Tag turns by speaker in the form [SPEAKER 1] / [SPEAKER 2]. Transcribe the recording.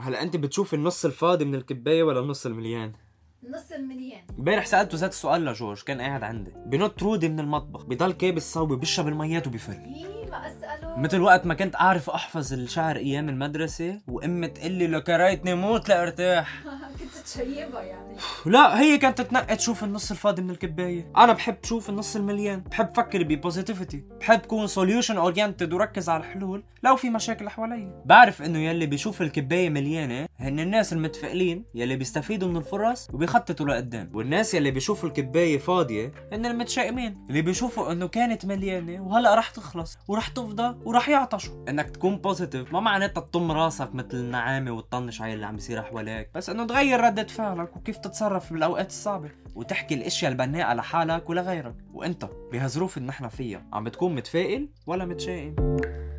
[SPEAKER 1] هلا انت بتشوف النص الفاضي من الكبايه ولا النص المليان؟
[SPEAKER 2] نص المليان.
[SPEAKER 1] امبارح سالته ذات السؤال لجورج، كان قاعد عندي بنط رودي من المطبخ، بضل كابس صوبي بيشرب الميات وبيفل.
[SPEAKER 2] ما اساله
[SPEAKER 1] مثل وقت ما كنت اعرف احفظ الشعر ايام المدرسه وامي تقول لي لكريتني موت لارتاح.
[SPEAKER 2] كنت تشيبها يعني.
[SPEAKER 1] لا، هي كانت تتنقى تشوف النص الفاضي من الكبايه، انا بحب اشوف النص المليان، بحب فكر ببوزيتيفيتي، بحب كون سوليوشن اورينتد وركز على الحلول لو في مشاكل حوالي. بعرف انه يلي بيشوف الكبايه مليانه هن الناس المتفائلين يلي بيستفيدوا من الفرص وبيخططوا لقدام، والناس يلي بيشوفوا الكبايه فاضيه هن المتشائمين اللي بيشوفوا انه كانت مليانه وهلا رح تخلص ورح تفضى ورح يعطشوا. انك تكون بوزيتيف ما معناتها تطم راسك مثل النعامه وتطنش على اللي عم بيصير حواليك، بس انه تغير ردة فعلك وكيف تتصرف بالاوقات الصعبه وتحكي الاشياء البناءه لحالك ولغيرك. وانت بهالظروف اللي نحن فيها عم بتكون متفائل ولا متشائم؟